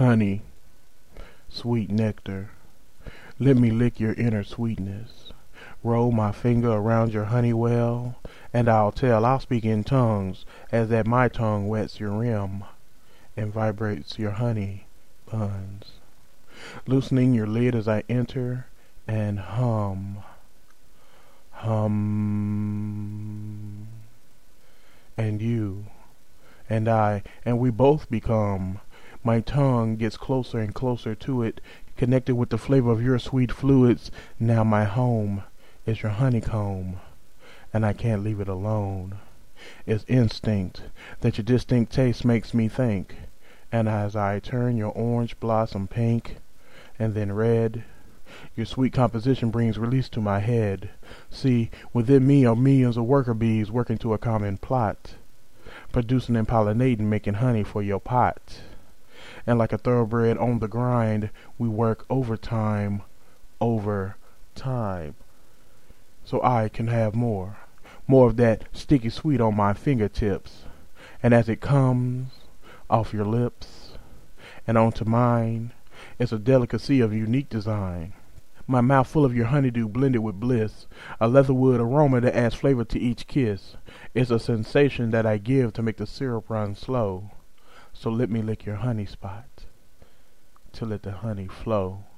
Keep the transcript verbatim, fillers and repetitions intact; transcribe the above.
Honey, sweet nectar, let me lick your inner sweetness. Roll my finger around your honey well, and I'll tell, I'll speak in tongues, as that my tongue wets your rim and vibrates your honey buns, loosening your lid as I enter and hum, hum, and you, and I, and we both become. My tongue gets closer and closer to it, connected with the flavor of your sweet fluids. Now my home is your honeycomb, and I can't leave it alone. It's instinct that your distinct taste makes me think, and as I turn your orange blossom pink, and then red, your sweet composition brings release to my head. See, within me are millions of worker bees working to a common plot, producing and pollinating, making honey for your pot. And like a thoroughbred on the grind, we work overtime, over time, so I can have more, more of that sticky sweet on my fingertips. And as it comes off your lips and onto mine, it's a delicacy of unique design. My mouth full of your honeydew blended with bliss, a leatherwood aroma that adds flavor to each kiss. It's a sensation that I give to make the syrup run slow. So let me lick your honey spot to let the honey flow.